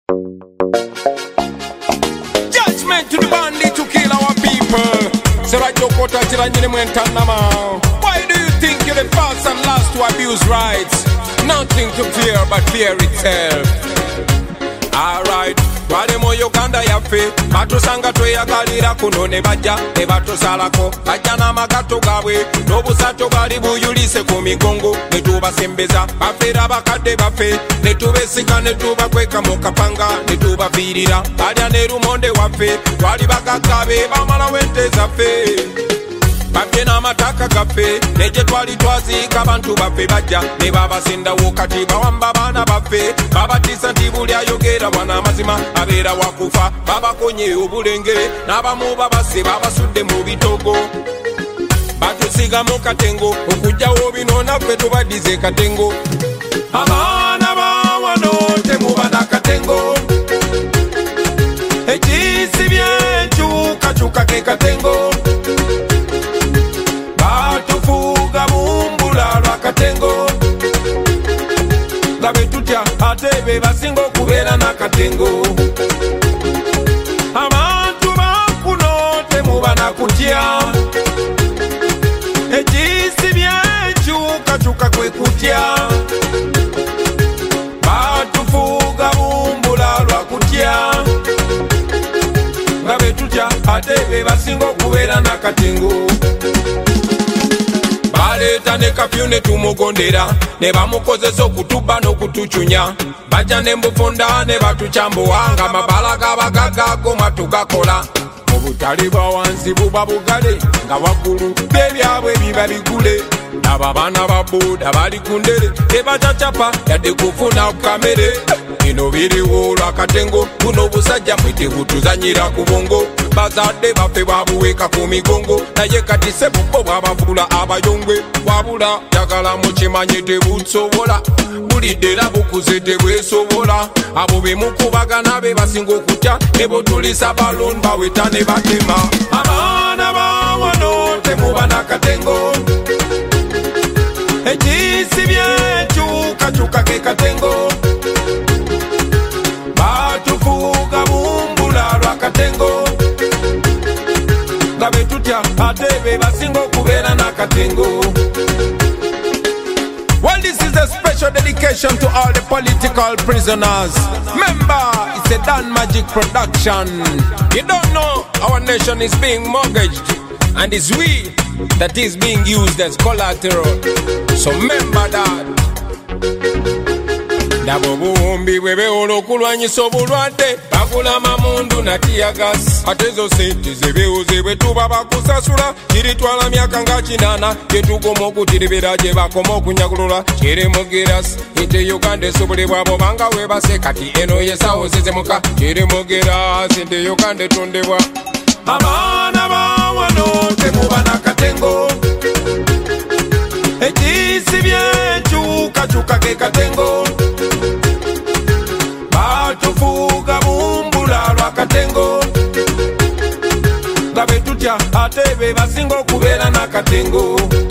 Judgment to the bandit to kill our people. Why do you think you're the first and last to abuse rights? Nothing to fear but fear itself. Alright, Wademo Uganda yafe batusanga tweyagalira kuno ne bajja ne batusalako bajja n'amagato gaabwe n'obusato bali buyulise ku migongo ne tubasembeza bafeera bakadde bafe ne tubesika ne tubakweka mu kapanga ne tubaviirira balya ne lumonde waffe twali bagaggabe bamalawo ente zaffe babye n'amataka gaffe ne gye twali twaziika bantu baffe bajja ne babasendawo kati bawamba baana baffe babatiisa nti buli ayogera bwana amazima abeera wakufa babakonye obulenge n'abamu babase babasudde mu bitogo batusiga mu katengo okujjawo bino naffe tubaddize katengo abaana bawano temubana katengo ekisibye enkyukakyuka ke katengo batufuga bumbula lwa katengo nga betutya ate be basinga okubeera n'akatengo abantu bakuno temubana kutya ekisibye enkyukakyuka kwe kutya batufuga bumbula lwa kutya nga betutya ate be basinga okubeera n'akatengo baleeta ne kafyu ne tumugondera ne bamukozesa okutubba n'okutucunya bajja ne mbufunda ne batukyambuwa nga mabala gabagagago matugakola mu butale bwa wansi buba bugale nga waggulu b'ebyabwe biba bigule aba baana ba booda bali ku ndere tebacacapa yadde kufuna kamere bino biriwo lwakatengo buno obusajja mwite butuzanyira ku bongo bazadde baffe babuweeka ku migongo naye kati sebubo bwabavula abayongwe wabula jagala mukimanyi tebusobola bulidde era bukuze tebwesobola abo bemukubagana be basinga okutya ne botulisa balon baweta ne batema abaana bawano temubana katengo ekisibye enkyukakyuka ke katengo batufuga bumbula lwa katengo nga betutya ate be basinga okubeera n'akatengo. Well, this is a special dedication to all the political prisoners. Remember, it's a Dan Magic production. You don't know our nation is being mortgaged, and it's we that is being used as collateral. So remember that. Nabo buwumbi bwebeola okulwanyisa obulwadde bagula mamundu na tiyagas ate zo sente zebeoze bwe tuba bakusasula kiritwala myaka nga 8 gyetugoma okutiribira gye bakoma okunyagulula kirimugeras ente Uganda esobole bwabo banga webase kati eno yesawo zezemuka kirimugeras ente Uganda etondebwa abaana bawano temubana katengo ekisibye enkyukakyuka ke katengo batufuga bumbula lwa katengo nga betutya ate be basinga okubeera n'akatengo.